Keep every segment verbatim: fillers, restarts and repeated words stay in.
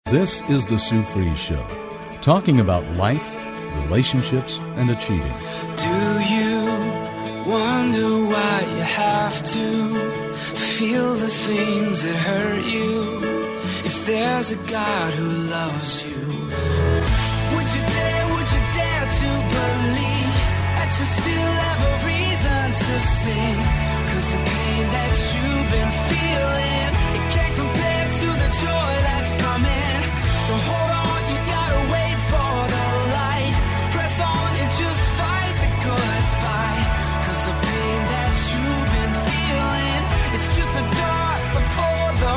This is the Sue Fries Show, talking about life, relationships, and achieving. Do you wonder why you have to feel the things that hurt you? If there's a God who loves you, would you dare, would you dare to believe that you still have a reason to sing? 'Cause the pain that you've been feeling, it can't compare to the joy that's coming. So hold on, you gotta wait for the light. Press on and just fight the good fight. 'Cause the pain that you've been feeling, it's just the dark before the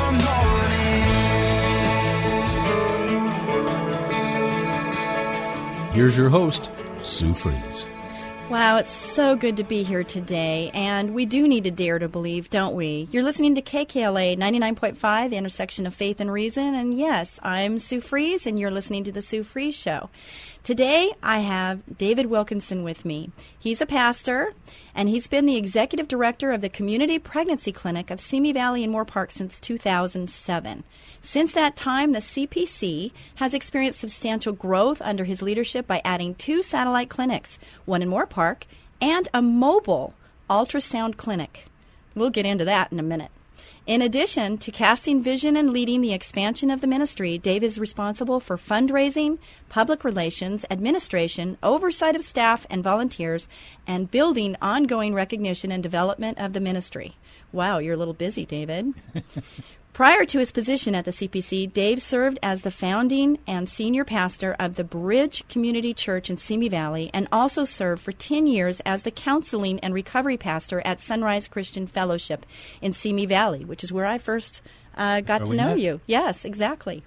morning. Here's your host, Sue Fries. Wow, it's so good to be here today, and we do need to dare to believe, don't we? You're listening to K K L A ninety-nine point five, the intersection of faith and reason, and yes, I'm Sue Fries, and you're listening to The Sue Fries Show. Today, I have David Wilkinson with me. He's a pastor, and he's been the executive director of the Community Pregnancy Clinic of Simi Valley and Moorpark since two thousand seven. Since that time, the C P C has experienced substantial growth under his leadership by adding two satellite clinics, one in Moorpark and a mobile ultrasound clinic. We'll get into that in a minute. In addition to casting vision and leading the expansion of the ministry, Dave is responsible for fundraising, public relations, administration, oversight of staff and volunteers, and building ongoing recognition and development of the ministry. Wow, you're a little busy, David. Prior to his position at the C P C, Dave served as the founding and senior pastor of the Bridge Community Church in Simi Valley and also served for ten years as the counseling and recovery pastor at Sunrise Christian Fellowship in Simi Valley, which is where I first uh, got Where to we know met. you. Yes, exactly.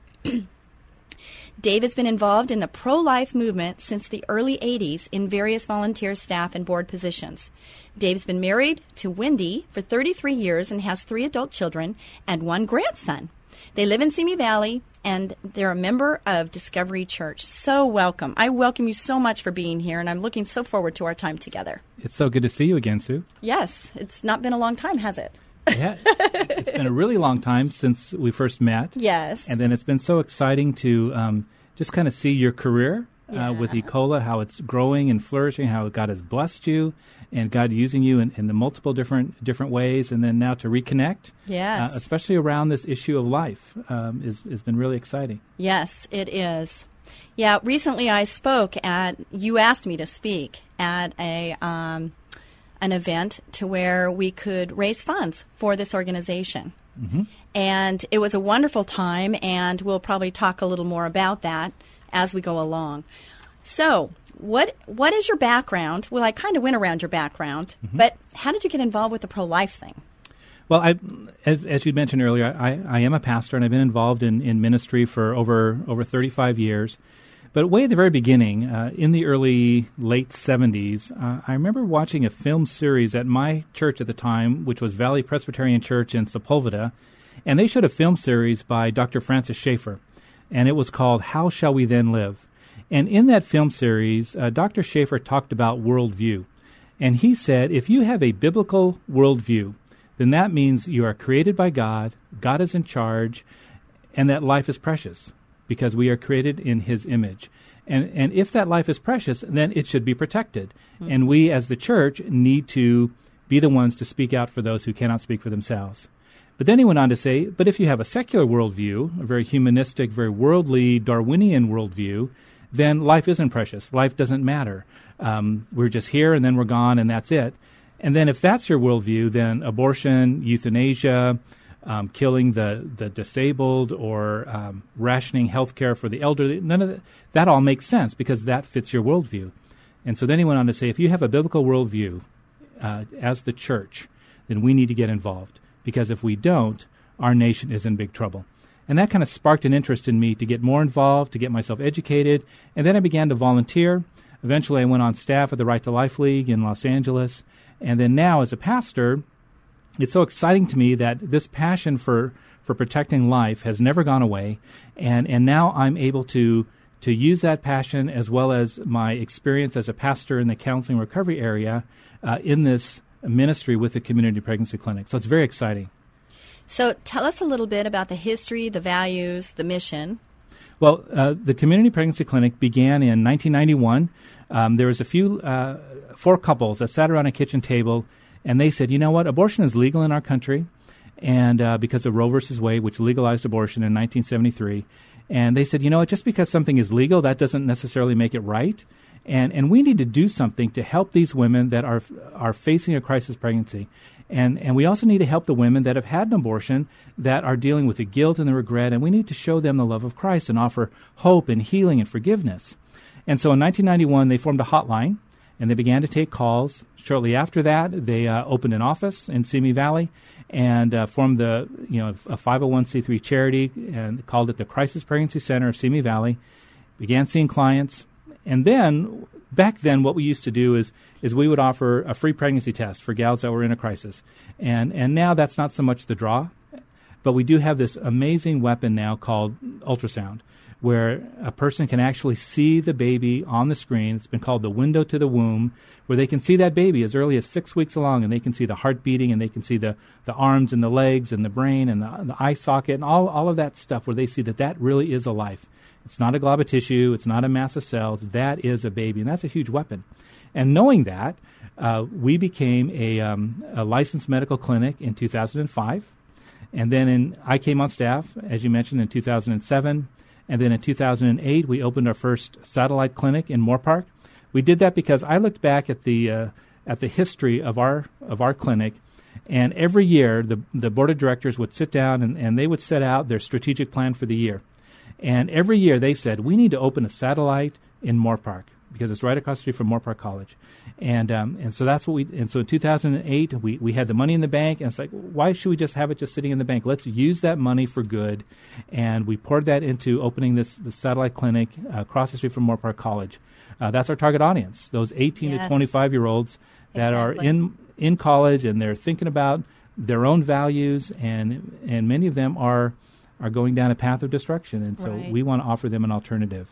Dave has been involved in the pro-life movement since the early eighties in various volunteer staff and board positions. Dave's been married to Wendy for thirty-three years and has three adult children and one grandson. They live in Simi Valley, and they're a member of Discovery Church. So welcome. I welcome you so much for being here, and I'm looking so forward to our time together. It's so good to see you again, Sue. Yes, it's not been a long time, has it? Yeah, it's been a really long time since we first met. Yes. And then it's been so exciting to um, just kind of see your career Yeah. uh, with Ecola, how it's growing and flourishing, how God has blessed you, and God using you in, in the multiple different different ways, and then now to reconnect, Yes. uh, especially around this issue of life, um, is has been really exciting. Yes, it is. Yeah, recently I spoke at, you asked me to speak at a um, an event to where we could raise funds for this organization. Mm-hmm. And it was a wonderful time, and we'll probably talk a little more about that as we go along. So, what what is your background? Well, I kind of went around your background, Mm-hmm. but how did you get involved with the pro-life thing? Well, I, as, as you mentioned earlier, I, I am a pastor, and I've been involved in, in ministry for over over thirty-five years. But way at the very beginning, uh, in the early, late seventies, uh, I remember watching a film series at my church at the time, which was Valley Presbyterian Church in Sepulveda, and they showed a film series by Doctor Francis Schaeffer, and it was called How Shall We Then Live? And in that film series, uh, Doctor Schaeffer talked about worldview, and he said, if you have a biblical worldview, then that means you are created by God, God is in charge, and that life is precious, because we are created in His image. And and if that life is precious, then it should be protected. Mm-hmm. And we as the church need to be the ones to speak out for those who cannot speak for themselves. But then he went on to say, but if you have a secular worldview, a very humanistic, very worldly, Darwinian worldview, then life isn't precious. Life doesn't matter. Um, we're just here and then we're gone and that's it. And then if that's your worldview, then abortion, euthanasia, Um, killing the, the disabled, or um, rationing health care for the elderly, none of that, that all makes sense because that fits your worldview. And so then he went on to say, if you have a biblical worldview uh, as the church, then we need to get involved, because if we don't, our nation is in big trouble. And that kind of sparked an interest in me to get more involved, to get myself educated, and then I began to volunteer. Eventually I went on staff at the Right to Life League in Los Angeles, and then now as a pastor, it's so exciting to me that this passion for, for protecting life has never gone away, and, and now I'm able to to use that passion as well as my experience as a pastor in the counseling recovery area uh, in this ministry with the Community Pregnancy Clinic. So it's very exciting. So tell us a little bit about the history, the values, the mission. Well, uh, the community pregnancy clinic began in nineteen ninety-one. Um, there was a few, uh, four couples that sat around a kitchen table, and they said, you know what, abortion is legal in our country, and uh, because of Roe versus Wade, which legalized abortion in nineteen seventy-three. And they said, you know what, just because something is legal, that doesn't necessarily make it right. And and we need to do something to help these women that are are facing a crisis pregnancy. And and we also need to help the women that have had an abortion that are dealing with the guilt and the regret, and we need to show them the love of Christ and offer hope and healing and forgiveness. And so in nineteen ninety-one, they formed a hotline, and they began to take calls. Shortly after that, they uh, opened an office in Simi Valley and uh, formed the you know a five oh one c three charity and called it the Crisis Pregnancy Center of Simi Valley. Began seeing clients. And then, back then, what we used to do is is we would offer a free pregnancy test for gals that were in a crisis. And and now that's not so much the draw, but we do have this amazing weapon now called ultrasound, where a person can actually see the baby on the screen. It's been called the window to the womb, where they can see that baby as early as six weeks along, and they can see the heart beating, and they can see the, the arms and the legs and the brain and the, the eye socket and all, all of that stuff, where they see that that really is a life. It's not a glob of tissue. It's not a mass of cells. That is a baby, and that's a huge weapon. And knowing that, uh, we became a, um, a licensed medical clinic in two thousand five. And then in, I came on staff, as you mentioned, in two thousand seven. And then in two thousand eight, we opened our first satellite clinic in Moorpark. We did that because I looked back at the uh, at the history of our of our clinic, and every year the the board of directors would sit down and, and they would set out their strategic plan for the year. And every year they said, we need to open a satellite in Moorpark because it's right across the street from Moorpark College. And um, and so that's what we, and so in two thousand eight, we, we had the money in the bank, and it's like, why should we just have it just sitting in the bank? Let's use that money for good. And we poured that into opening this, this satellite clinic uh, across the street from Moorpark College. Uh, that's our target audience, those eighteen yes. to twenty-five-year-olds that exactly. are in, in college, and they're thinking about their own values, and and many of them are are going down a path of destruction, and so right. we want to offer them an alternative.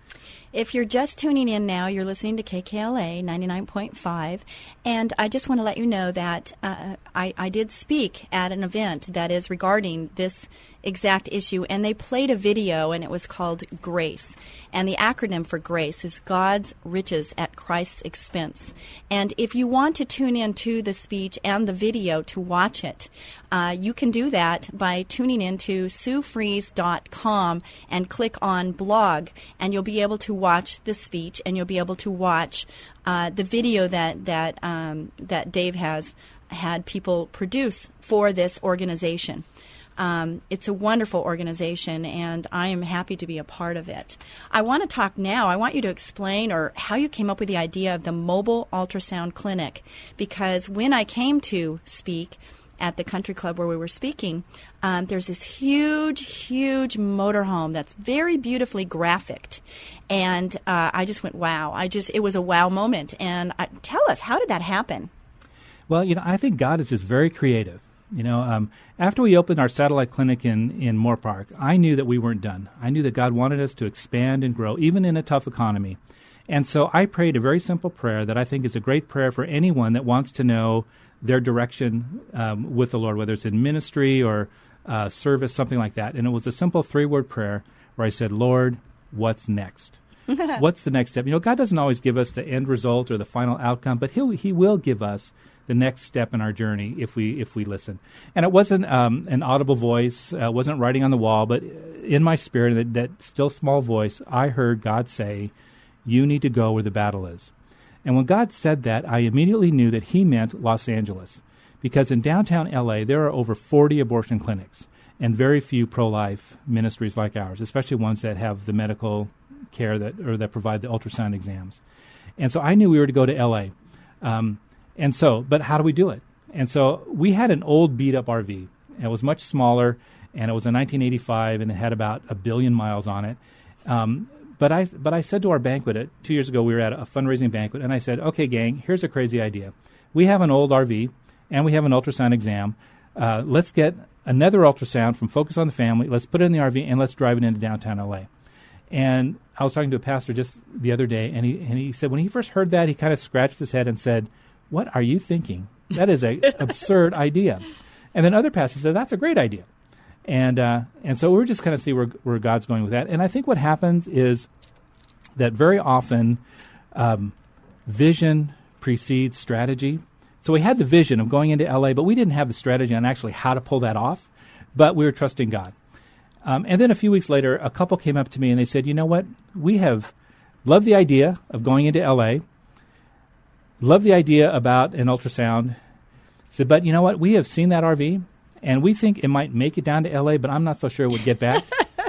If you're just tuning in now, you're listening to K K L A ninety-nine point five, and I just want to let you know that uh, I, I did speak at an event that is regarding this exact issue, and they played a video, and it was called GRACE, and the acronym for GRACE is God's Riches at Christ's Expense. And if you want to tune in to the speech and the video to watch it, uh, you can do that by tuning in to sue fries dot com and click on blog, and you'll be able to watch the speech, and you'll be able to watch uh, the video that that um, that Dave has had people produce for this organization. Um, it's a wonderful organization, and I am happy to be a part of it. I want to talk now. I want you to explain or how you came up with the idea of the mobile ultrasound clinic, because when I came to speak at the country club where we were speaking, um, there's this huge, huge motorhome that's very beautifully graphicked. And uh, I just went, wow. I just, it was a wow moment. And I, tell us, how did that happen? Well, you know, I think God is just very creative. You know, um, after we opened our satellite clinic in, in Moorpark, I knew that we weren't done. I knew that God wanted us to expand and grow, even in a tough economy. And so I prayed a very simple prayer that I think is a great prayer for anyone that wants to know their direction um, with the Lord, whether it's in ministry or uh, service, something like that. And it was a simple three-word prayer where I said, Lord, what's next? What's the next step? You know, God doesn't always give us the end result or the final outcome, but he'll, He will give us the next step in our journey if we if we listen. And it wasn't um, an audible voice, uh, wasn't writing on the wall, but in my spirit, that, that still small voice, I heard God say, you need to go where the battle is. And when God said that, I immediately knew that He meant Los Angeles, because in downtown L A, there are over forty abortion clinics and very few pro-life ministries like ours, especially ones that have the medical care that or that provide the ultrasound exams. And so I knew we were to go to L A. Um, And so, but how do we do it? And so we had an old beat-up R V. It was much smaller, and it was a nineteen eighty-five, and it had about a billion miles on it. Um, but I but I said to our banquet, at, two years ago, we were at a fundraising banquet, and I said, okay, gang, here's a crazy idea. We have an old R V, and we have an ultrasound exam. Uh, let's get another ultrasound from Focus on the Family. Let's put it in the R V, and let's drive it into downtown L A. And I was talking to a pastor just the other day, and he and he said when he first heard that, he kind of scratched his head and said, what are you thinking? That is an absurd idea. And then other pastors said, that's a great idea. And uh, and so we're just kind of see where, where God's going with that. And I think what happens is that very often um, vision precedes strategy. So we had the vision of going into L A, but we didn't have the strategy on actually how to pull that off. But we were trusting God. Um, and then a few weeks later, a couple came up to me and they said, you know what? We have loved the idea of going into L A, loved the idea about an ultrasound. Said, but you know what? We have seen that R V, and we think it might make it down to L A, but I'm not so sure it would get back.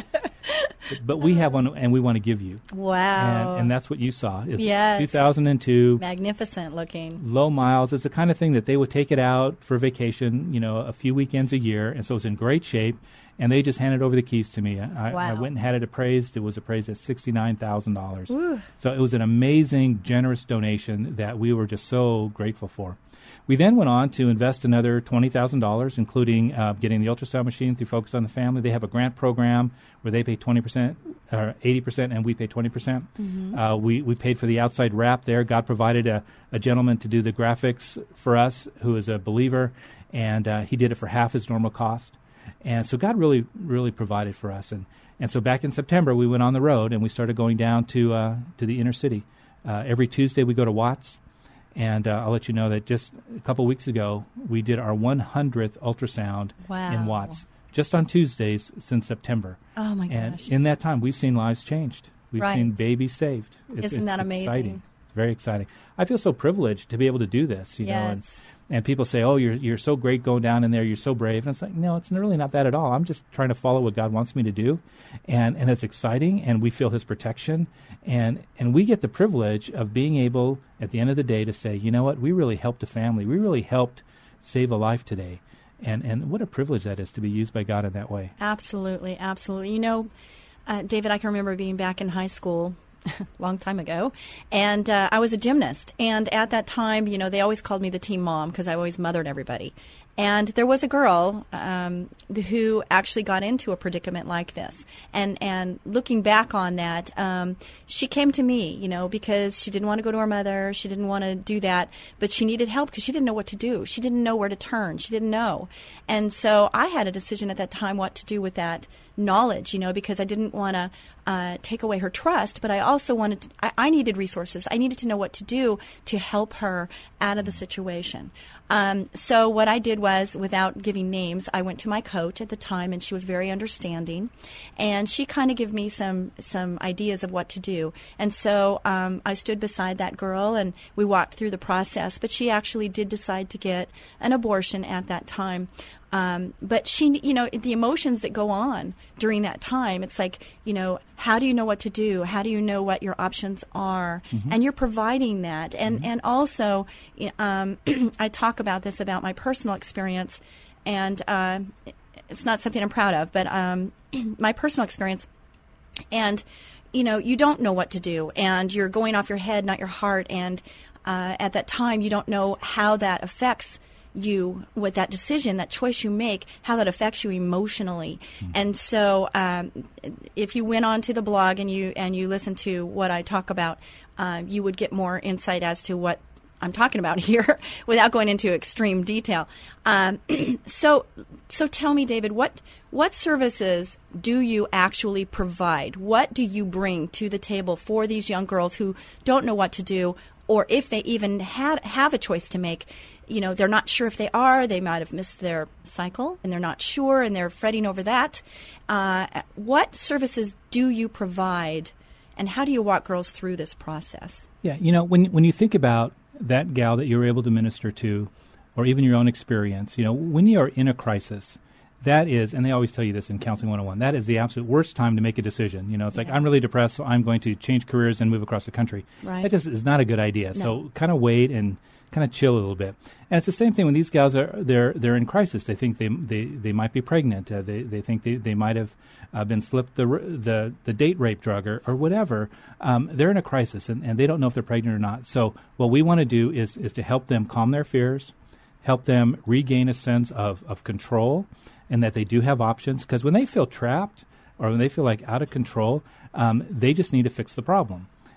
But we have one, and we want to give you. Wow. And, and that's what you saw. It's yes. two thousand two. Magnificent looking. Low miles. It's the kind of thing that they would take it out for vacation, you know, a few weekends a year. And so it's in great shape. And they just handed over the keys to me. I, wow. I went and had it appraised. It was appraised at sixty-nine thousand dollars. So it was an amazing, generous donation that we were just so grateful for. We then went on to invest another twenty thousand dollars, including uh, getting the ultrasound machine through Focus on the Family. They have a grant program where they pay twenty percent or eighty percent and we pay twenty percent. Mm-hmm. Uh, we, we paid for the outside wrap there. God provided a, a gentleman to do the graphics for us who is a believer, and uh, he did it for half his normal cost. And so God really, really provided for us. And, and so back in September, we went on the road and we started going down to, uh, to the inner city. Uh, every Tuesday we go to Watts. And uh, I'll let you know that just a couple weeks ago, we did our one hundredth ultrasound wow. in Watts, just on Tuesdays since September. Oh, my and gosh. in that time, we've seen lives changed. We've right. seen babies saved. It's, Isn't it's that amazing? Exciting. It's very exciting. I feel so privileged to be able to do this, you yes. know. And, and people say, oh, you're you're so great going down in there. You're so brave. And it's like, no, it's really not that at all. I'm just trying to follow what God wants me to do. And and it's exciting, and we feel his protection. And and we get the privilege of being able, at the end of the day, to say, you know what, we really helped a family. We really helped save a life today. And and what a privilege that is to be used by God in that way. Absolutely, absolutely. You know, uh, David, I can remember being back in high school long time ago, and uh, I was a gymnast. And at that time, you know, they always called me the team mom because I always mothered everybody. And there was a girl um, who actually got into a predicament like this. And and looking back on that, um, she came to me, you know, because she didn't want to go to her mother. She didn't want to do that. But she needed help because she didn't know what to do. She didn't know where to turn. She didn't know. And so I had a decision at that time what to do with that knowledge, you know, because I didn't want to uh, take away her trust, but I also wanted to, I, I needed resources. I needed to know what to do to help her out of the situation. Um, so what I did was, without giving names, I went to my coach at the time, and she was very understanding, and she kind of gave me some some ideas of what to do. And so um, I stood beside that girl, and we walked through the process, but she actually did decide to get an abortion at that time. Um, but she, you know, the emotions that go on during that time, it's like, you know, how do you know what to do? How do you know what your options are? Mm-hmm. And you're providing that. And, mm-hmm. and also, um, I talk about this, about my personal experience, and uh, it's not something I'm proud of, but um, my personal experience. And, you know, you don't know what to do, and you're going off your head, not your heart. And uh, at that time, you don't know how that affects you with that decision, that choice you make, how that affects you emotionally. Mm-hmm. And so um, if you went on to the blog and you and you listen to what I talk about, uh, you would get more insight as to what I'm talking about here without going into extreme detail. Um, so so tell me, David, what what services do you actually provide? What do you bring to the table for these young girls who don't know what to do, or if they even had have a choice to make? You know, they're not sure if they are. They might have missed their cycle, and they're not sure, and they're fretting over that. Uh, what services do you provide, and how do you walk girls through this process? Yeah, you know, when when you think about that gal that you were able to minister to, or even your own experience, you know, when you are in a crisis, that is, and they always tell you this in Counseling one oh one, that is the absolute worst time to make a decision. You know, it's yeah. like, I'm really depressed, so I'm going to change careers and move across the country. Right. That just is not a good idea. No. So kind of wait and kind of chill a little bit. And it's the same thing when these gals are they're they're in crisis. They think they they, they might be pregnant. Uh, they they think they, they might have uh, been slipped the the the date rape drug or, or whatever. Um, they're in a crisis, and, and they don't know if they're pregnant or not. So what we want to do is is to help them calm their fears, help them regain a sense of, of control, and that they do have options. Because when they feel trapped or when they feel like out of control, um, they just need to fix the problem.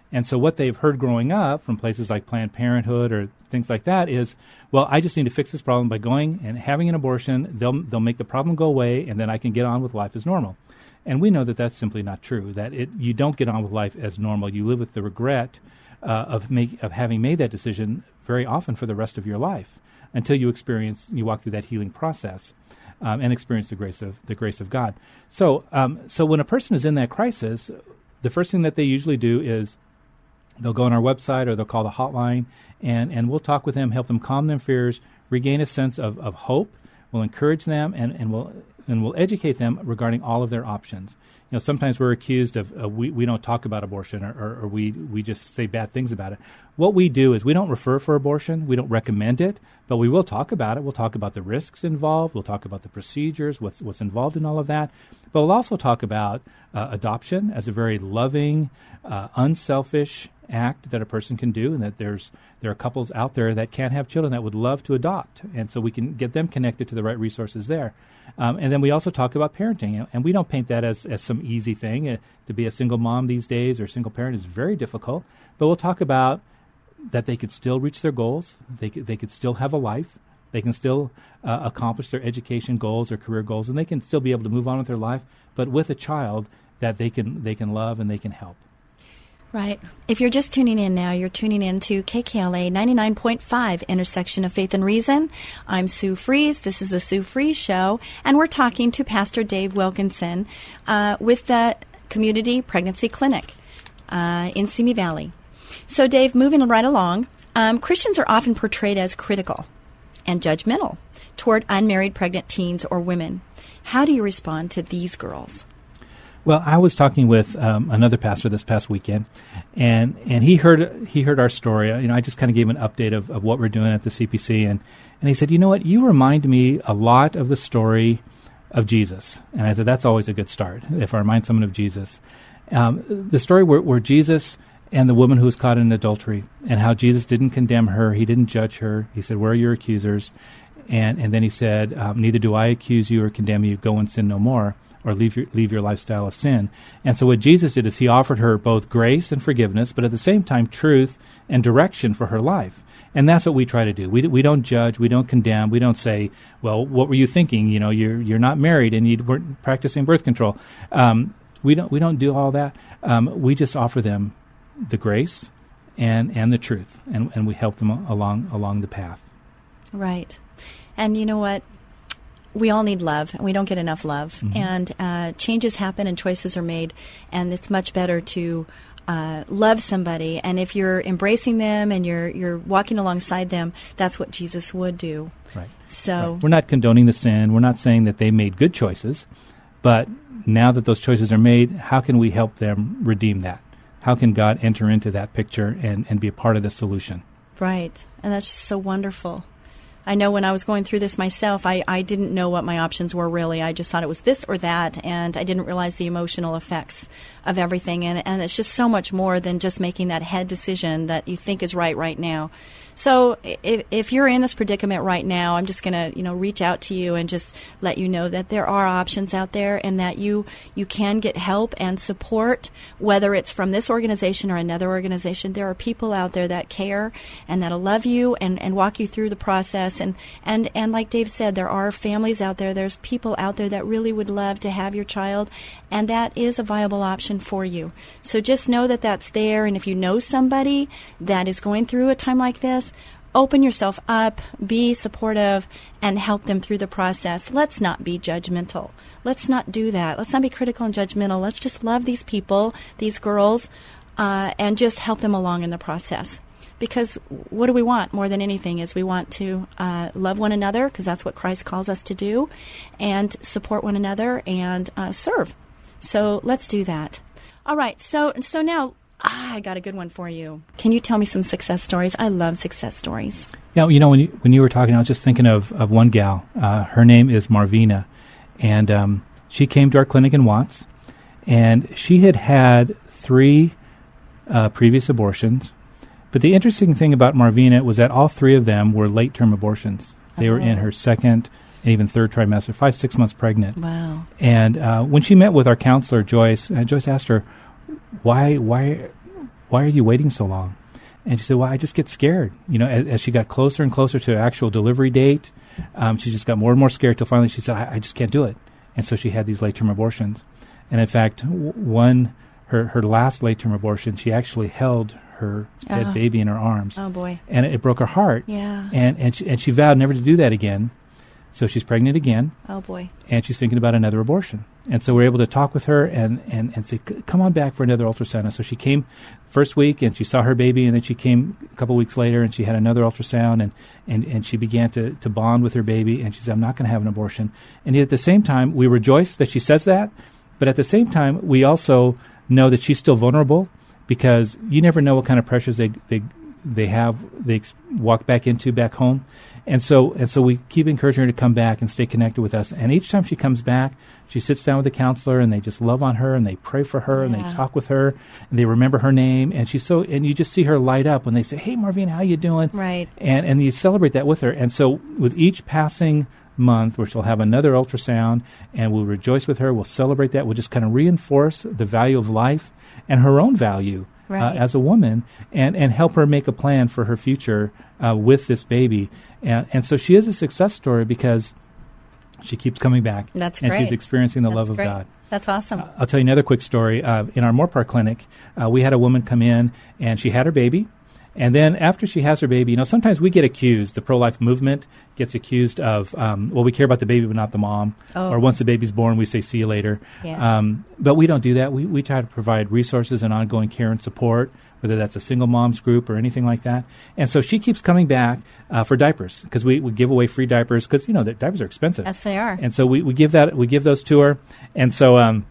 And so what they've heard growing up from places like Planned Parenthood or things like that is, well, I just need to fix this problem by going and having an abortion. They'll they'll make the problem go away, and then I can get on with life as normal. And we know that that's simply not true, that it, you don't get on with life as normal. You live with the regret uh, of make, of having made that decision very often for the rest of your life until you experience, you walk through that healing process um, and experience the grace of the grace of God. So, um, so when a person is in that crisis, the first thing that they usually do is they'll go on our website or they'll call the hotline, and, and we'll talk with them, help them calm their fears, regain a sense of, of hope. We'll encourage them, and, and we'll and we'll educate them regarding all of their options. You know, sometimes we're accused of uh, we, we don't talk about abortion, or, or, or we, we just say bad things about it. What we do is we don't refer for abortion. We don't recommend it, but we will talk about it. We'll talk about the risks involved. We'll talk about the procedures, what's, what's involved in all of that. But we'll also talk about uh, adoption as a very loving, uh, unselfish act that a person can do, and that there's there are couples out there that can't have children that would love to adopt, and so we can get them connected to the right resources there. Um, and then we also talk about parenting, and we don't paint that as, as some easy thing. Uh, to be a single mom these days or single parent is very difficult, but we'll talk about that they could still reach their goals, they could, they could still have a life, they can still uh, accomplish their education goals or career goals, and they can still be able to move on with their life, but with a child that they can they can love and they can help. Right. If you're just tuning in now, you're tuning in to K K L A ninety-nine point five, Intersection of Faith and Reason. I'm Sue Fries. This is the Sue Fries Show, and we're talking to Pastor Dave Wilkinson uh, with the Community Pregnancy Clinic uh, in Simi Valley. So, Dave, moving right along, um, Christians are often portrayed as critical and judgmental toward unmarried pregnant teens or women. How do you respond to these girls? Well, I was talking with um, another pastor this past weekend, and, and he heard he heard our story. You know, I just kind of gave an update of, of what we're doing at the C P C, and, and he said, you know what, you remind me a lot of the story of Jesus. And I said, that's always a good start, if I remind someone of Jesus. Um, the story where, where Jesus and the woman who was caught in adultery, and how Jesus didn't condemn her, he didn't judge her. He said, where are your accusers? And, and then he said, um, neither do I accuse you or condemn you, go and sin no more, or leave your, leave your lifestyle of sin. And so what Jesus did is he offered her both grace and forgiveness, but at the same time truth and direction for her life. And that's what we try to do. We we don't judge, we don't condemn, we don't say, well, what were you thinking? You know, you're you're not married and you weren't practicing birth control. Um, we don't we don't do all that. Um, we just offer them the grace and and the truth, and, and we help them along along the path. Right. And you know what? We all need love, and we don't get enough love. Mm-hmm. And uh, changes happen and choices are made, and it's much better to uh, love somebody. And if you're embracing them and you're you're walking alongside them, that's what Jesus would do. Right. So right. We're not condoning the sin. We're not saying that they made good choices, but now that those choices are made, how can we help them redeem that? How can God enter into that picture and, and be a part of the solution? Right. And that's just so wonderful. I know when I was going through this myself, I, I didn't know what my options were really. I just thought it was this or that, and I didn't realize the emotional effects of everything. And, and it's just so much more than just making that head decision that you think is right right now. So if, if you're in this predicament right now, I'm just going to, you know, reach out to you and just let you know that there are options out there, and that you, you can get help and support, whether it's from this organization or another organization. There are people out there that care and that'll love you and, and walk you through the process. And, and, and like Dave said, there are families out there, there's people out there that really would love to have your child, and that is a viable option for you. So just know that that's there, and if you know somebody that is going through a time like this, open yourself up, be supportive, and help them through the process. Let's not be judgmental. Let's not do that. Let's not be critical and judgmental. Let's just love these people, these girls, uh, and just help them along in the process. Because what do we want more than anything is we want to uh, love one another, because that's what Christ calls us to do, and support one another and uh, serve. So let's do that. All right. So so now ah, I got a good one for you. Can you tell me some success stories? I love success stories. Yeah, you know, when you, when you were talking, I was just thinking of, of one gal. Uh, her name is Marvina, and um, she came to our clinic in Watts, and she had had three uh, previous abortions. But the interesting thing about Marvina was that all three of them were late-term abortions. They oh. were in her second and even third trimester, five, six months pregnant. Wow. And uh, when she met with our counselor, Joyce, uh, Joyce asked her, why why, why are you waiting so long? And she said, well, I just get scared. You know, as, as she got closer and closer to the actual delivery date, um, she just got more and more scared till finally she said, I, I just can't do it. And so she had these late-term abortions. And in fact, w- one, her, her last late-term abortion, she actually held her dead Oh. baby in her arms. Oh, boy. And it, it broke her heart. Yeah. And, and, she, and she vowed never to do that again. So she's pregnant again. Oh, boy. And she's thinking about another abortion. And so we're able to talk with her and, and, and say, come on back for another ultrasound. And so she came first week and she saw her baby, and then she came a couple weeks later and she had another ultrasound, and, and, and she began to, to bond with her baby, and she said, I'm not going to have an abortion. And yet at the same time, we rejoice that she says that, but at the same time, we also know that she's still vulnerable, because you never know what kind of pressures they, they, they have, they ex- walk back into back home. And so and so we keep encouraging her to come back and stay connected with us. And each time she comes back, she sits down with the counselor, and they just love on her, and they pray for her, and Yeah. they talk with her, and they remember her name. And she's so, and you just see her light up when they say, hey, Marvine, how you doing? Right. And and you celebrate that with her. And so with each passing month, where she'll have another ultrasound, and we'll rejoice with her, we'll celebrate that, we'll just kind of reinforce the value of life and her own value. Right. Uh, as a woman, and, and help her make a plan for her future uh, with this baby. And, and so she is a success story because she keeps coming back. That's and great. she's experiencing the That's love of great. God. That's awesome. Uh, I'll tell you another quick story. Uh, in our Moore Park clinic, uh, we had a woman come in, and she had her baby. And then after she has her baby, you know, sometimes we get accused, the pro-life movement gets accused of, um, well, we care about the baby but not the mom. Oh. Or once the baby's born, we say, see you later. Yeah. Um, but we don't do that. We, we try to provide resources and ongoing care and support, whether that's a single moms group or anything like that. And so she keeps coming back uh, for diapers, because we, we give away free diapers, because, you know, the diapers are expensive. Yes, they are. And so we, we give that we give those to her. And so um,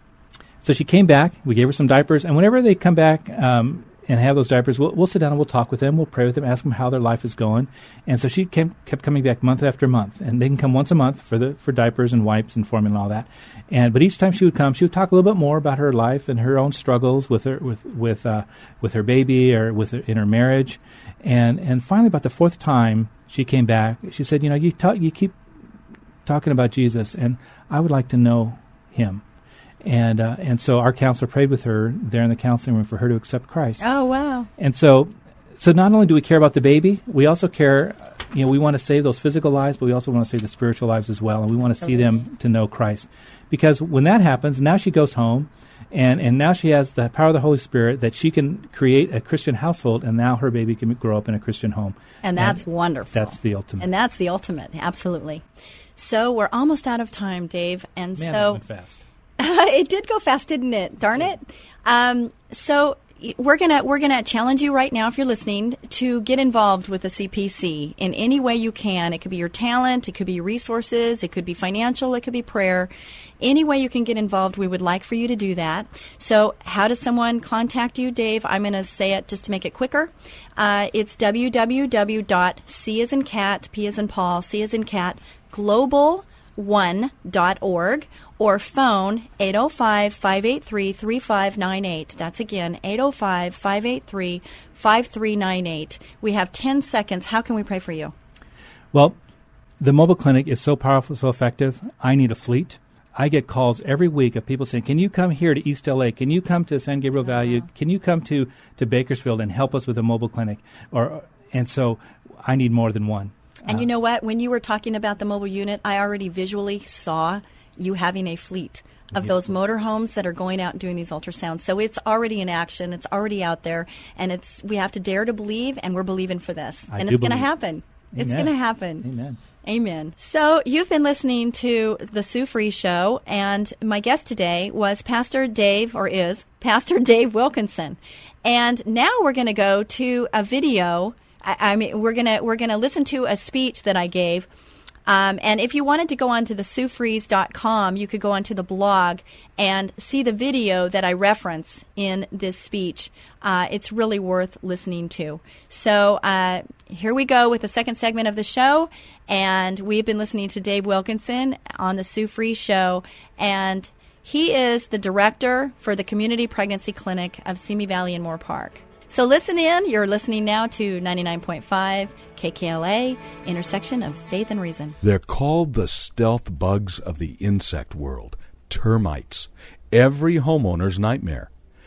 so she came back. We gave her some diapers. And whenever they come back um, and have those diapers, we'll, we'll sit down and we'll talk with them. We'll pray with them, ask them how their life is going. And so she came, kept coming back month after month. And they can come once a month for the for diapers and wipes and formula and all that. And but each time she would come, she would talk a little bit more about her life and her own struggles with her with with uh, with her baby or with her, in her marriage. And and finally, about the fourth time she came back, she said, "You know, you talk, you keep talking about Jesus, and I would like to know Him." And uh, and so our counselor prayed with her there in the counseling room for her to accept Christ. Oh, wow. And so, so not only do we care about the baby, we also care. You know, we want to save those physical lives, but we also want to save the spiritual lives as well, and we want to see them to know Christ. Because when that happens, now she goes home, and, and now she has the power of the Holy Spirit that she can create a Christian household, and now her baby can grow up in a Christian home. And that's wonderful. That's the ultimate. And that's the ultimate, absolutely. So we're almost out of time, Dave. And Man, so that went fast. it did go fast, didn't it? Darn it. Um, so y- we're gonna we're gonna challenge you right now, if you're listening, to get involved with the C P C in any way you can. It could be your talent, it could be your resources, it could be financial, it could be prayer. Any way you can get involved, we would like for you to do that. So how does someone contact you, Dave? I'm going to say it just to make it quicker. Uh, it's w w w dot c as in cat, p as in Paul, c as in cat, global one dot org, or phone eight oh five, five eight three, three five nine eight. That's again eight oh five, five eight three, five three nine eight. We have ten seconds. How can we pray for you? Well, the mobile clinic is so powerful, so effective. I need a fleet. I get calls every week of people saying, can you come here to East L A? Can you come to San Gabriel Valley? Uh-huh. Can you come to, to Bakersfield and help us with a mobile clinic? Or And so I need more than one. And you know what? When you were talking about the mobile unit, I already visually saw you having a fleet of those motorhomes that are going out and doing these ultrasounds. So it's already in action. It's already out there. And it's we have to dare to believe, and we're believing for this. I and do it's going to believe. happen. It's Amen. going to happen. Amen. Amen. So you've been listening to the Sue Free Show, and my guest today was Pastor Dave, or is Pastor Dave Wilkinson. And now we're going to go to a video. I, I mean, we're gonna we're gonna listen to a speech that I gave. Um, and if you wanted to go on to the sue freeze dot com, you could go onto the blog and see the video that I reference in this speech. Uh, it's really worth listening to. So uh, here we go with the second segment of the show. And we've been listening to Dave Wilkinson on the Sue Free Show. And he is the director for the Community Pregnancy Clinic of Simi Valley and Moore Park. So listen in. You're listening now to ninety-nine point five K K L A, intersection of faith and reason. They're called the stealth bugs of the insect world, termites, every homeowner's nightmare.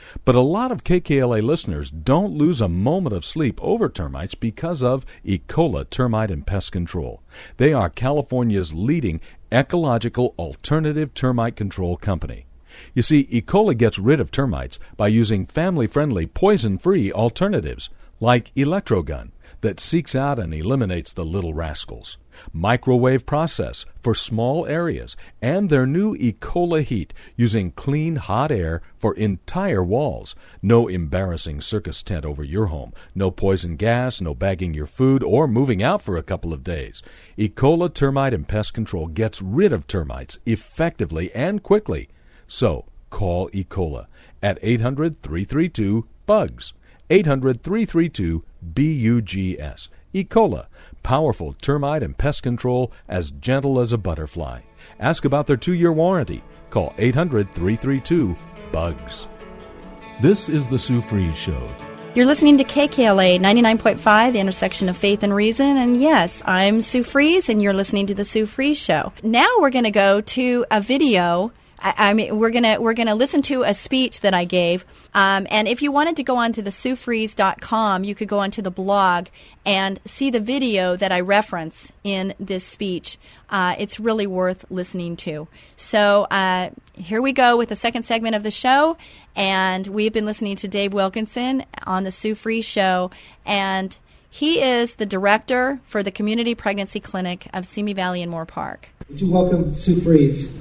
But a lot of K K L A listeners don't lose a moment of sleep over termites because of Ecola Termite and Pest Control. They are California's leading ecological alternative termite control company. You see, Ecola gets rid of termites by using family-friendly, poison-free alternatives, like Electrogun, that seeks out and eliminates the little rascals, microwave process for small areas, and their new Ecola Heat, using clean, hot air for entire walls. No embarrassing circus tent over your home, no poison gas, no bagging your food, or moving out for a couple of days. Ecola Termite and Pest Control gets rid of termites effectively and quickly. So, call Ecola at eight hundred, three three two, B U G S, eight hundred, three three two, B U G S. Ecola, powerful termite and pest control as gentle as a butterfly. Ask about their two-year warranty. Call eight hundred, three three two, B U G S. This is The Sue Fries Show. You're listening to K K L A ninety-nine point five, the intersection of faith and reason. And yes, I'm Sue Fries, and you're listening to The Sue Fries Show. Now we're going to go to a video. I mean, we're gonna we're gonna listen to a speech that I gave, um, and if you wanted to go onto the sue fries dot com, you could go onto the blog and see the video that I reference in this speech. Uh, it's really worth listening to. So uh, here we go with the second segment of the show, and we've been listening to Dave Wilkinson on the Sue Fries Show, and he is the director for the Community Pregnancy Clinic of Simi Valley and Moore Park. Would you welcome Sue Fries?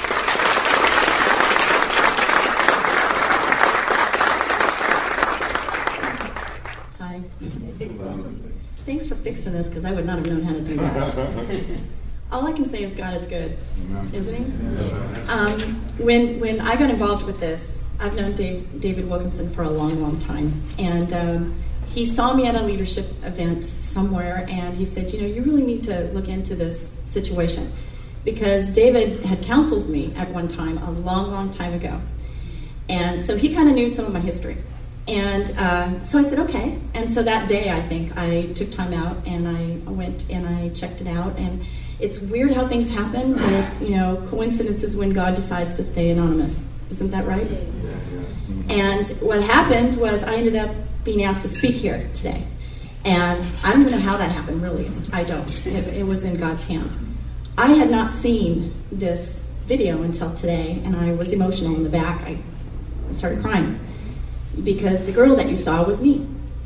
Thanks for fixing this, because I would not have known how to do that. All I can say is God is good, isn't he? Um, when when I got involved with this, I've known Dave, David Wilkinson for a long, long time. And um, he saw me at a leadership event somewhere, and he said, you know, you really need to look into this situation. Because David had counseled me at one time, a long, long time ago. And so he kind of knew some of my history. And uh, so I said, okay. And so that day, I think, I took time out and I went and I checked it out. And it's weird how things happen with, you know, coincidences when God decides to stay anonymous. Isn't that right? Yeah, yeah. And what happened was I ended up being asked to speak here today. And I don't even know how that happened, really. I don't. It, it was in God's hand. I had not seen this video until today, and I was emotional in the back. I started crying. Because the girl that you saw was me.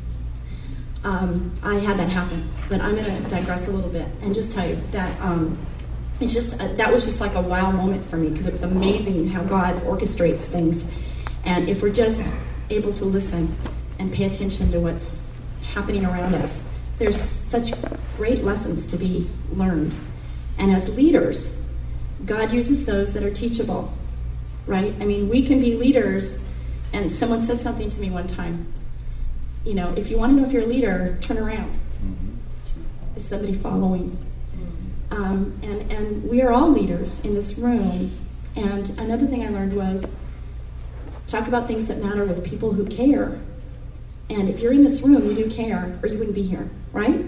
Um, I had that happen, but I'm going to digress a little bit and just tell you that um, it's just uh, that was just like a wow moment for me, because it was amazing how God orchestrates things, and if we're just able to listen and pay attention to what's happening around us, there's such great lessons to be learned. And as leaders, God uses those that are teachable, right? I mean, we can be leaders. And someone said something to me one time, you know, if you want to know if you're a leader, turn around. Mm-hmm. Is somebody following? Mm-hmm. Um, and, and we are all leaders in this room. And another thing I learned was talk about things that matter with people who care. And if you're in this room, you do care, or you wouldn't be here, right?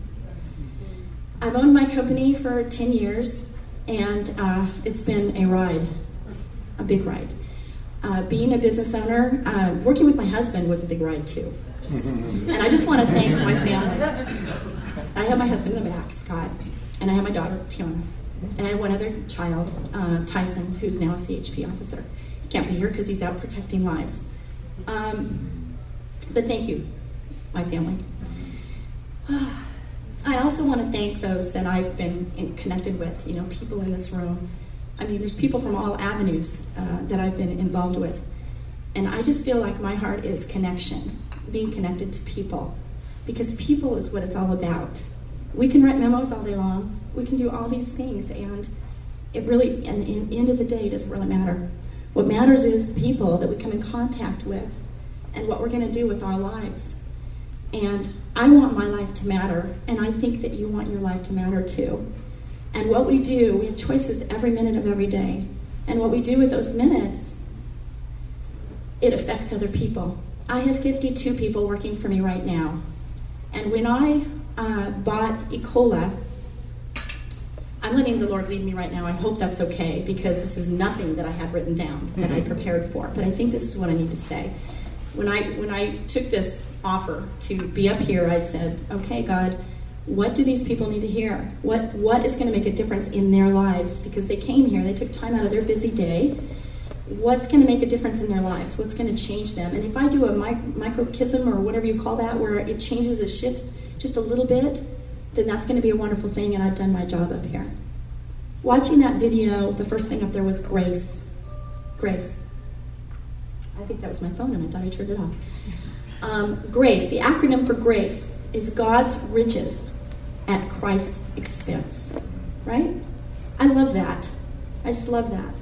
I've owned my company for ten years, and uh, it's been a ride, a big ride. Uh, being a business owner, uh, working with my husband was a big ride too. Just, and I just want to thank my family. I have my husband in the back, Scott, and I have my daughter, Tiana, and I have one other child, uh, Tyson, who's now a C H P officer. He can't be here because he's out protecting lives. Um, but thank you, my family. I also want to thank those that I've been in, connected with, you know, people in this room. I mean, there's people from all avenues uh, that I've been involved with. And I just feel like my heart is connection, being connected to people. Because people is what it's all about. We can write memos all day long. We can do all these things. And it really, and in the end of the day, it doesn't really matter. What matters is the people that we come in contact with and what we're going to do with our lives. And I want my life to matter. And I think that you want your life to matter too. And what we do, we have choices every minute of every day. And what we do with those minutes, it affects other people. I have fifty-two people working for me right now. And when I uh, bought Ecola, I'm letting the Lord lead me right now. I hope that's okay, because this is nothing that I had written down, that I prepared for. But I think this is what I need to say. When I when I took this offer to be up here, I said, okay, God, what do these people need to hear? What What is going to make a difference in their lives? Because they came here, they took time out of their busy day. What's going to make a difference in their lives? What's going to change them? And if I do a mic- microchism or whatever you call that, where it changes a shift just a little bit, then that's going to be a wonderful thing, and I've done my job up here. Watching that video, the first thing up there was grace. Grace. I think that was my phone, and I thought I turned it off. Um, grace, the acronym for grace, is God's riches at Christ's expense. Right? I love that. I just love that.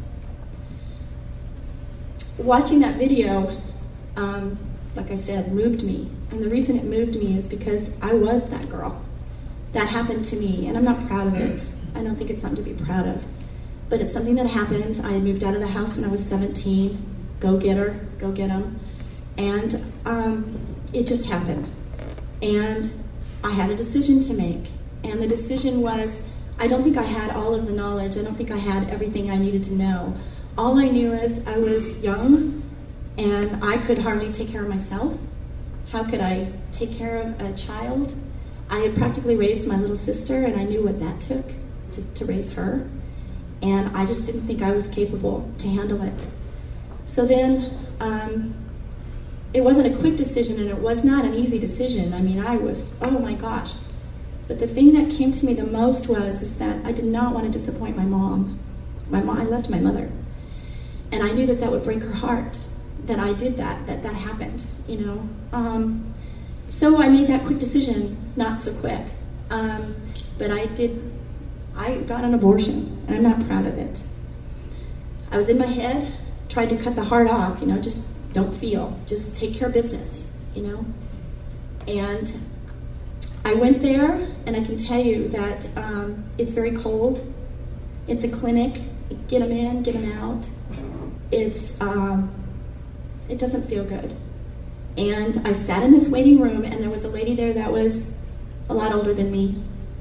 Watching that video, um, like I said, moved me. And the reason it moved me is because I was that girl. That happened to me, and I'm not proud of it. I don't think it's something to be proud of. But it's something that happened. I had moved out of the house when I was seventeen. Go get her, go get him. And um, it just happened. And I had a decision to make. And the decision was, I don't think I had all of the knowledge. I don't think I had everything I needed to know. All I knew is I was young, and I could hardly take care of myself. How could I take care of a child? I had practically raised my little sister, and I knew what that took to, to raise her. And I just didn't think I was capable to handle it. So then, um, it wasn't a quick decision, and it was not an easy decision. I mean, I was, oh my gosh. But the thing that came to me the most was is that I did not want to disappoint my mom. My mom, I loved my mother. And I knew that that would break her heart, that I did that, that that happened, you know. Um, so I made that quick decision, not so quick. Um, but I did, I got an abortion, and I'm not proud of it. I was in my head, tried to cut the heart off, you know, just don't feel, just take care of business, you know. And I went there, and I can tell you that um, it's very cold. It's a clinic. Get them in, get them out. It's, um, it doesn't feel good. And I sat in this waiting room, and there was a lady there that was a lot older than me.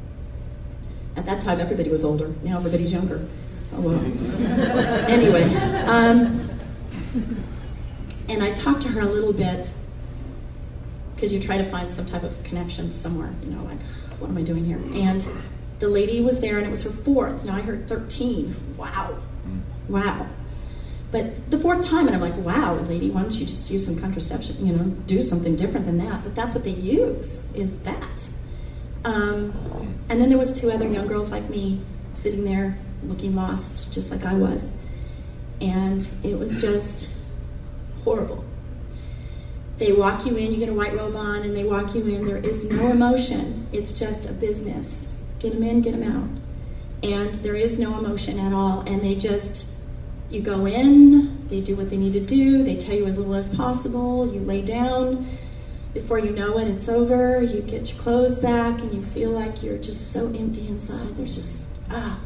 At that time, everybody was older. Now everybody's younger. Oh, well. Anyway, um, and I talked to her a little bit, because you try to find some type of connection somewhere, you know, like, what am I doing here? And the lady was there, and it was her fourth. Now I heard thirteen. Wow. Wow. But the fourth time, and I'm like, wow, lady, why don't you just use some contraception, you know, do something different than that. But that's what they use, is that. Um, and then there was two other young girls like me sitting there looking lost, just like I was. And it was just horrible. They walk you in, you get a white robe on, and they walk you in. There is no emotion. It's just a business. Get them in, get them out. And there is no emotion at all. And they just, you go in, they do what they need to do, they tell you as little as possible, you lay down. Before you know it, it's over. You get your clothes back, and you feel like you're just so empty inside. There's just, ah.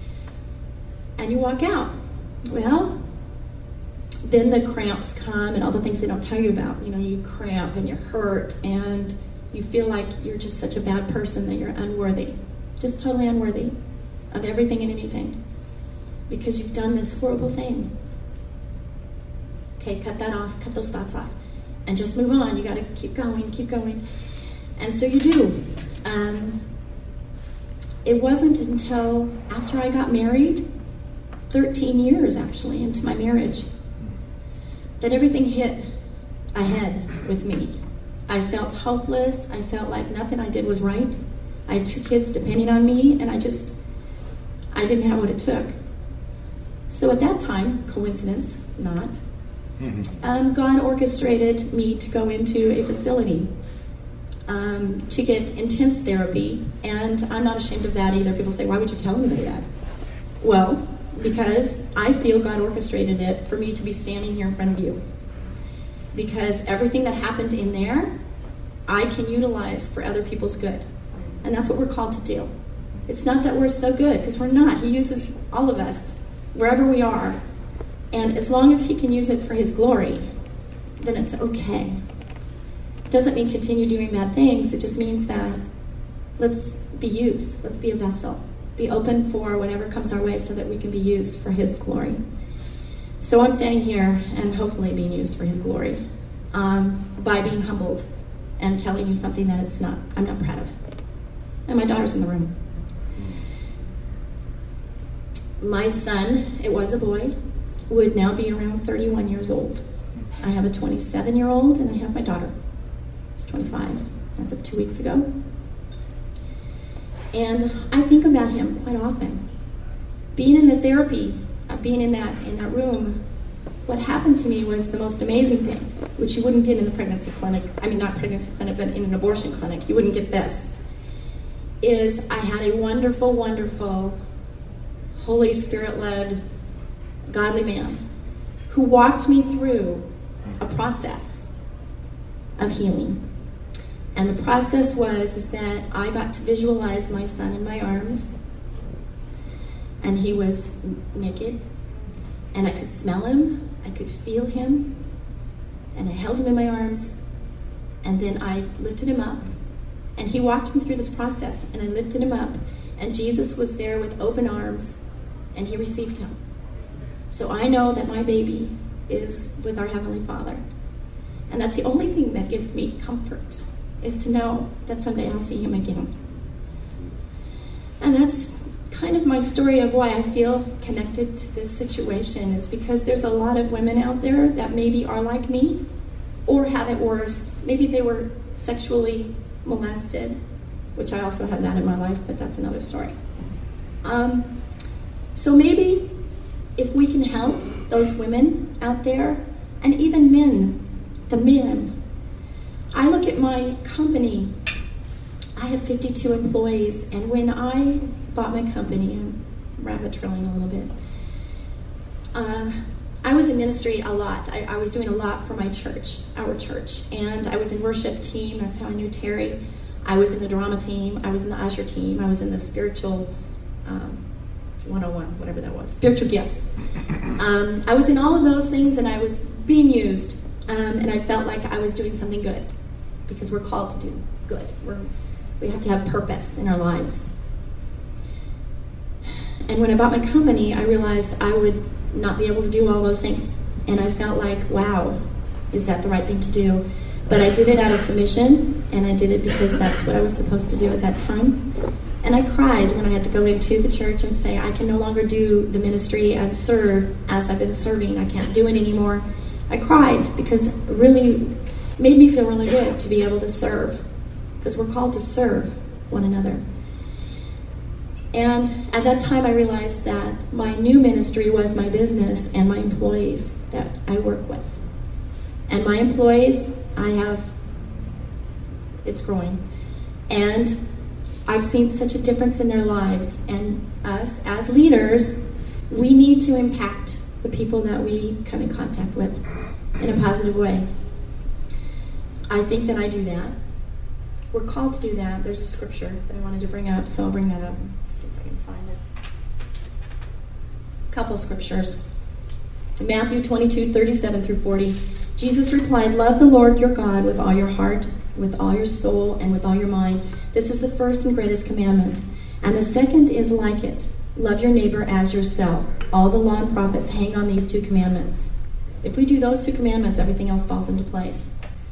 And you walk out. Well, then the cramps come and all the things they don't tell you about. You know, you cramp and you hurt, and you feel like you're just such a bad person that you're unworthy. Just totally unworthy of everything and anything. Because you've done this horrible thing. Okay, cut that off, cut those thoughts off. And just move on. You got to keep going, keep going. And so you do. Um, it wasn't until after I got married, thirteen years actually into my marriage, that everything hit ahead with me. I felt hopeless. I felt like nothing I did was right. I had two kids depending on me, and I just, I didn't have what it took. So at that time, coincidence, not, Um, God orchestrated me to go into a facility um, to get intense therapy, and I'm not ashamed of that either. People say, why would you tell anybody that? Well, because I feel God orchestrated it for me to be standing here in front of you. Because everything that happened in there, I can utilize for other people's good. And that's what we're called to do. It's not that we're so good, because we're not. He uses all of us, wherever we are. And as long as he can use it for his glory, then it's okay. It doesn't mean continue doing bad things. It just means that let's be used. Let's be a vessel. be open for whatever comes our way so that we can be used for His glory. So I'm standing here and hopefully being used for His glory um, by being humbled and telling you something that it's not, I'm not proud of. And my daughter's in the room. My son, it was a boy, would now be around thirty-one years old. I have a twenty-seven-year-old and I have my daughter. She's twenty-five as of two weeks ago. And I think about him quite often. Being in the therapy, uh, being in that in that room, what happened to me was the most amazing thing, which you wouldn't get in the pregnancy clinic. I mean, not pregnancy clinic, but in an abortion clinic. You wouldn't get this. Is I had a wonderful, wonderful, Holy Spirit-led, godly man who walked me through a process of healing. And the process was is that I got to visualize my son in my arms, and he was naked, and I could smell him, I could feel him, and I held him in my arms, and then I lifted him up, and he walked me through this process, and I lifted him up, and Jesus was there with open arms, and he received him. So I know that my baby is with our Heavenly Father. And that's the only thing that gives me comfort, is to know that someday I'll see him again. And that's kind of my story of why I feel connected to this situation, is because there's a lot of women out there that maybe are like me, or have it worse. Maybe they were sexually molested, which I also had that in my life, but that's another story. Um, so maybe if we can help those women out there, and even men, the men. I look at my company, I have fifty-two employees, and when I bought my company, I'm rabbit trailing a little bit, uh, I was in ministry a lot. I, I was doing a lot for my church, our church, and I was in worship team, that's how I knew Terry. I was in the drama team, I was in the usher team, I was in the spiritual um, one oh one, whatever that was, spiritual gifts. Um, I was in all of those things, and I was being used, um, and I felt like I was doing something good, because we're called to do good. We're, we have to have purpose in our lives. And when I bought my company, I realized I would not be able to do all those things, and I felt like, wow, is that the right thing to do? But I did it out of submission, and I did it because that's what I was supposed to do at that time. And I cried when I had to go into the church and say, I can no longer do the ministry and serve as I've been serving. I can't do it anymore. I cried because it really made me feel really good to be able to serve, because we're called to serve one another. And at that time I realized that my new ministry was my business and my employees that I work with. And my employees, I have, it's growing. And I've seen such a difference in their lives, and us as leaders, we need to impact the people that we come in contact with in a positive way. I think that I do that. We're called to do that. There's a scripture that I wanted to bring up, so I'll bring that up. Let's see if I can find it. A couple scriptures. Matthew twenty-two, thirty-seven through forty. Jesus replied, love the Lord your God with all your heart, with all your soul, and with all your mind. This is the first and greatest commandment. And the second is like it. Love your neighbor as yourself. All the law and prophets hang on these two commandments. If we do those two commandments, everything else falls into place.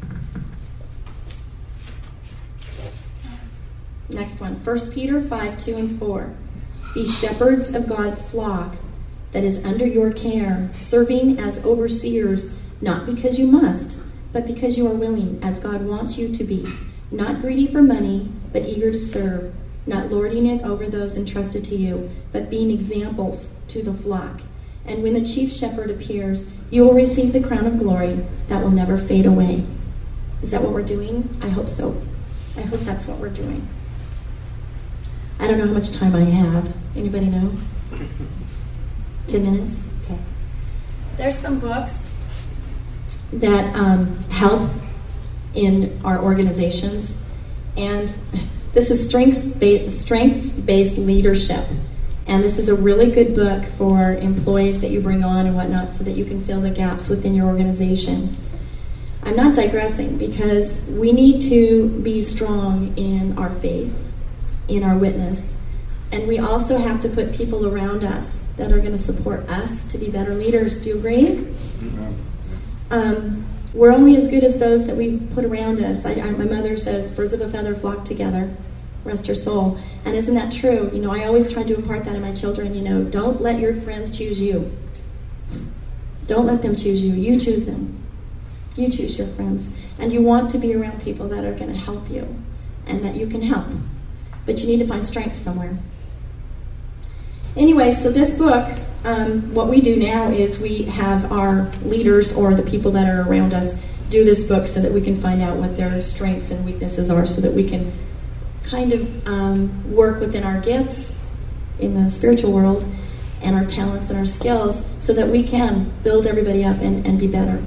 Next one, First Peter five, two and four. Be shepherds of God's flock that is under your care, serving as overseers, not because you must, but because you are willing, as God wants you to be, not greedy for money, but eager to serve, not lording it over those entrusted to you, but being examples to the flock. And when the chief shepherd appears, you will receive the crown of glory that will never fade away. Is that what we're doing? I hope so. I hope that's what we're doing. I don't know how much time I have. Anybody know? Ten minutes? Okay. There's some books that um, help in our organizations, and this is strengths-based, strengths-based leadership, and this is a really good book for employees that you bring on and whatnot, so that you can fill the gaps within your organization. I'm not digressing, because we need to be strong in our faith, in our witness, And we also have to put people around us that are going to support us to be better leaders. Do you agree? Um, we're only as good as those that we put around us. I, I, my mother says, birds of a feather flock together, rest her soul. And isn't that true? You know, I always try to impart that in my children. You know, don't let your friends choose you. Don't let them choose you. You choose them. You choose your friends. And you want to be around people that are going to help you and that you can help. But you need to find strength somewhere. Anyway, so this book, um, what we do now is we have our leaders or the people that are around us do this book so that we can find out what their strengths and weaknesses are, so that we can kind of um, work within our gifts in the spiritual world and our talents and our skills, so that we can build everybody up and, and be better.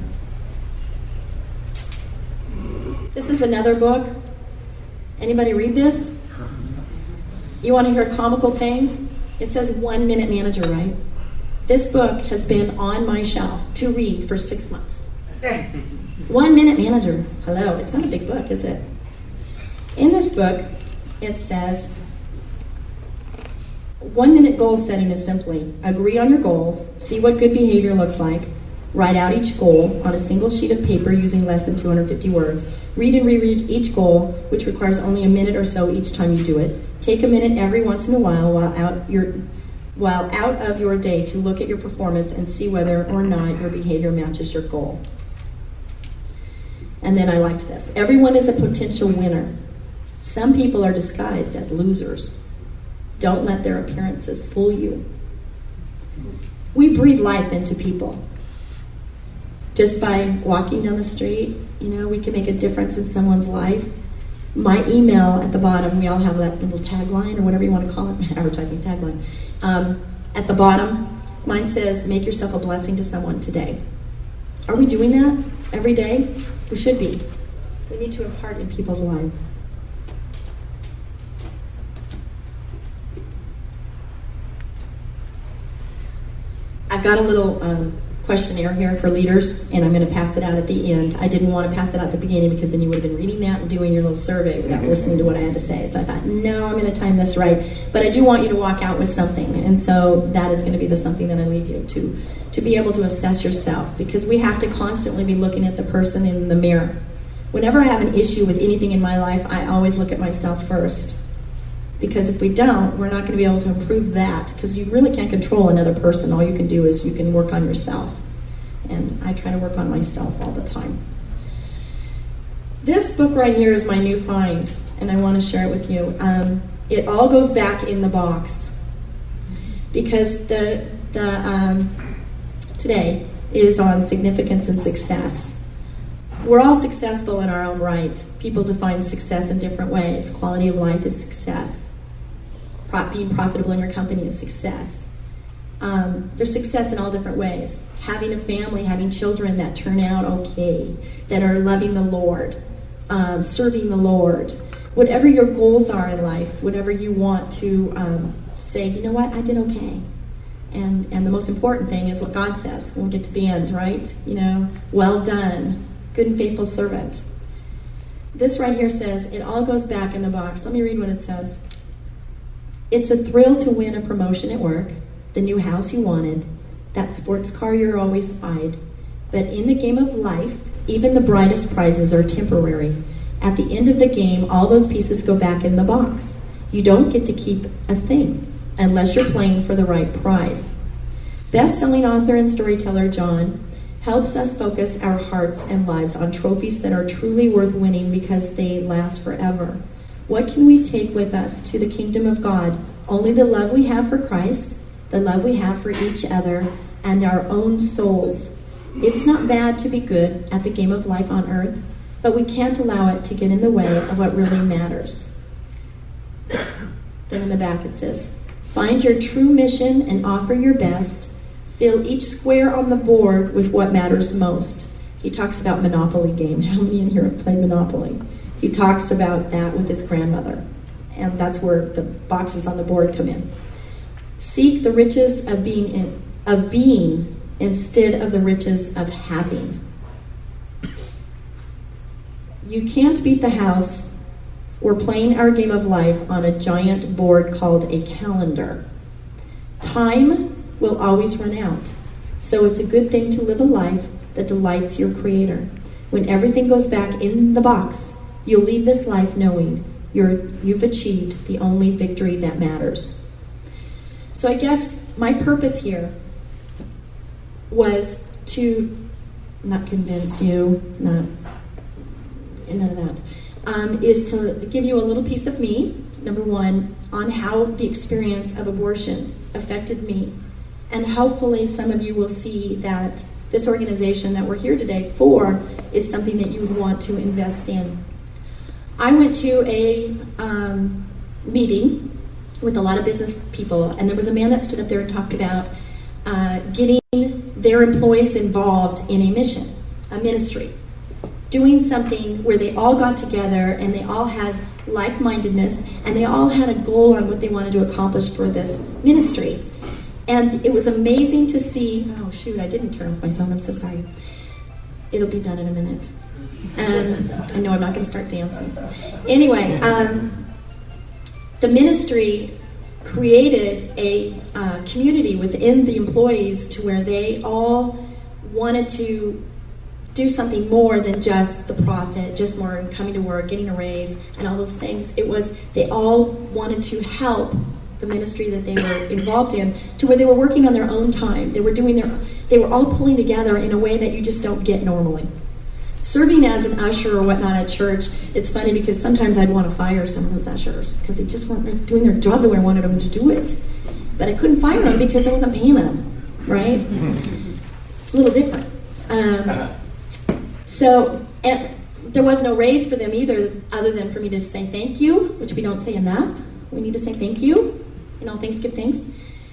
This is another book. Anybody read this? You want to hear a comical thing? It says One Minute Manager, right? This book has been on my shelf to read for six months. One Minute Manager. Hello, it's not a big book, is it? In this book, it says, one minute goal setting is simply agree on your goals, see what good behavior looks like, write out each goal on a single sheet of paper using less than two hundred fifty words, read and reread each goal, which requires only a minute or so each time you do it. Take a minute every once in a while while out your while out of your day to look at your performance and see whether or not your behavior matches your goal. And then I liked this. Everyone is a potential winner. Some people are disguised as losers. Don't let their appearances fool you. We breathe life into people. Just by walking down the street, you know, we can make a difference in someone's life. My email at the bottom, we all have that little tagline or whatever you want to call it, advertising tagline. Um, at the bottom, mine says, make yourself a blessing to someone today. Are we doing that every day? We should be. We need to impart in people's lives. I've got a little um, questionnaire here for leaders, and I'm going to pass it out at the end. I didn't want to pass it out at the beginning because then you would have been reading that and doing your little survey without listening to what I had to say. So I thought, no, I'm going to time this right. But I do want you to walk out with something, and so that is going to be the something that I leave you to, to be able to assess yourself, because we have to constantly be looking at the person in the mirror. Whenever I have an issue with anything in my life, I always look at myself first. Because if we don't, we're not going to be able to improve that, because you really can't control another person. All you can do is you can work on yourself. And I try to work on myself all the time. This book right here is my new find, and I want to share it with you. Um, it all goes back in the box, because the the um, today is on significance and success. We're all successful in our own right. People define success in different ways. Quality of life is success. Pro- being profitable in your company is success. Um, there's success in all different ways. Having a family, having children that turn out okay, that are loving the Lord, um, serving the Lord. Whatever your goals are in life, whatever you want to um, say, you know what, I did okay. And and the most important thing is what God says when we get to the end, right? You know, well done, good and faithful servant. This right here says, it all goes back in the box. Let me read what it says. It's a thrill to win a promotion at work, the new house you wanted, that sports car you're always eyed. But in the game of life, even the brightest prizes are temporary. At the end of the game, all those pieces go back in the box. You don't get to keep a thing unless you're playing for the right prize. Best-selling author and storyteller John helps us focus our hearts and lives on trophies that are truly worth winning because they last forever. What can we take with us to the kingdom of God? Only the love we have for Christ, the love we have for each other, and our own souls. It's not bad to be good at the game of life on earth, but we can't allow it to get in the way of what really matters. Then in the back it says, find your true mission and offer your best. Fill each square on the board with what matters most. He talks about Monopoly game. How many in here have played Monopoly? He talks about that with his grandmother. And that's where the boxes on the board come in. Seek the riches of being in, of being instead of the riches of having. You can't beat the house We're playing our game of life on a giant board called a calendar. Time will always run out, so it's a good thing to live a life that delights your Creator. When everything goes back in the box, you'll leave this life knowing you're, you've achieved the only victory that matters. So I guess my purpose here was to not convince you, not none of that, um, is to give you a little piece of me, number one, on how the experience of abortion affected me. And hopefully some of you will see that this organization that we're here today for is something that you would want to invest in. I went to a um, meeting with a lot of business people, and there was a man that stood up there and talked about uh, getting their employees involved in a mission, a ministry, doing something where they all got together and they all had like-mindedness and they all had a goal on what they wanted to accomplish for this ministry. And it was amazing to see, oh shoot, I didn't turn off my phone, I'm so sorry. It'll be done in a minute. Um, I know I'm not going to start dancing. Anyway, um, the ministry created a uh, community within the employees to where they all wanted to do something more than just the profit, just more coming to work, getting a raise, and all those things. It was, they all wanted to help the ministry that they were involved in to where they were working on their own time. They were doing their, they were all pulling together in a way that you just don't get normally. Serving as an usher or whatnot at church, it's funny because sometimes I'd want to fire some of those ushers because they just weren't doing their job the way I wanted them to do it. But I couldn't fire them because I wasn't paying them, right? It's a little different. Um, so and there was no raise for them either, other than for me to say thank you, which we don't say enough. We need to say thank you. In all things, give thanks.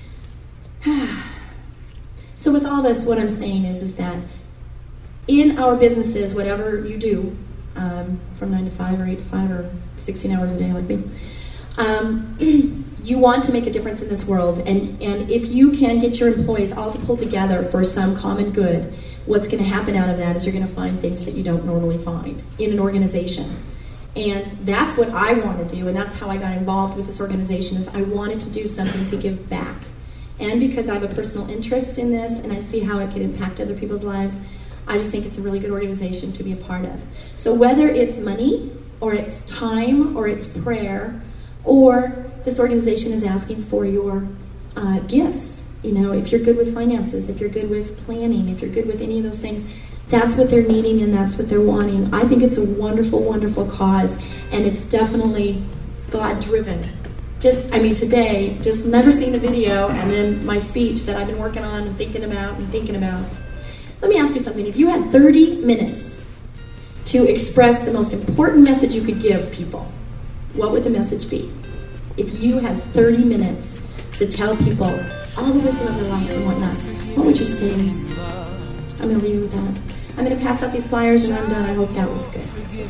So with all this, what I'm saying is, is that in our businesses, whatever you do, um, from nine to five or eight to five or sixteen hours a day like me, um, you want to make a difference in this world. And, and if you can get your employees all to pull together for some common good, what's going to happen out of that is you're going to find things that you don't normally find in an organization. And that's what I want to do, and that's how I got involved with this organization, is I wanted to do something to give back. And because I have a personal interest in this and I see how it can impact other people's lives, I just think it's a really good organization to be a part of. So whether it's money, or it's time, or it's prayer, or this organization is asking for your uh, gifts. You know, if you're good with finances, if you're good with planning, if you're good with any of those things, that's what they're needing and that's what they're wanting. I think it's a wonderful, wonderful cause, and it's definitely God-driven. Just, I mean, today, just never seen the video, and then my speech that I've been working on and thinking about and thinking about. Let me ask you something. If you had thirty minutes to express the most important message you could give people, what would the message be? If you had thirty minutes to tell people all the wisdom of their life and whatnot, what would you say? I'm going to leave you with that. I'm going to pass out these flyers and I'm done. I hope that was good.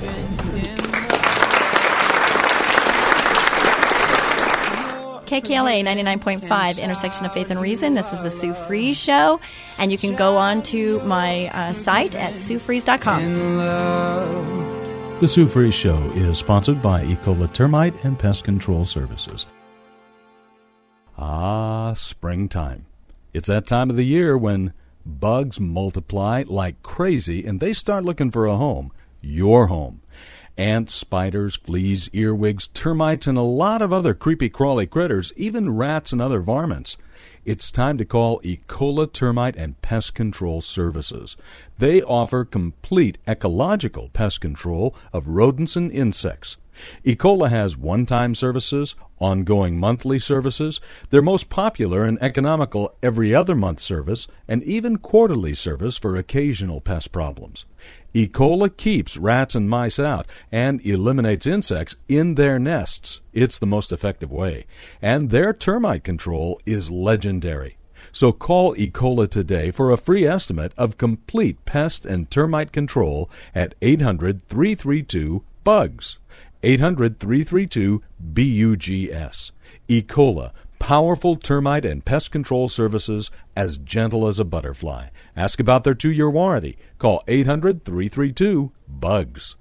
K K L A ninety-nine point five, Intersection of Faith and Reason. This is the Sue Fries Show, and you can go on to my uh, site at sue fries dot com. The Sue Fries Show is sponsored by Ecola Termite and Pest Control Services. Ah, springtime. It's that time of the year when bugs multiply like crazy and they start looking for a home, your home. Ants, spiders, fleas, earwigs, termites, and a lot of other creepy crawly critters, even rats and other varmints. It's time to call Ecola Termite and Pest Control Services. They offer complete ecological pest control of rodents and insects. Ecola has one-time services, ongoing monthly services, their most popular and economical every other month service, and even quarterly service for occasional pest problems. Ecola keeps rats and mice out and eliminates insects in their nests. It's the most effective way. And their termite control is legendary. So call Ecola today for a free estimate of complete pest and termite control at eight hundred, three three two, B U G S. eight hundred, three three two, B U G S. Ecola, powerful termite and pest control services as gentle as a butterfly. Ask about their two-year warranty. Call eight hundred, three three two, B U G S.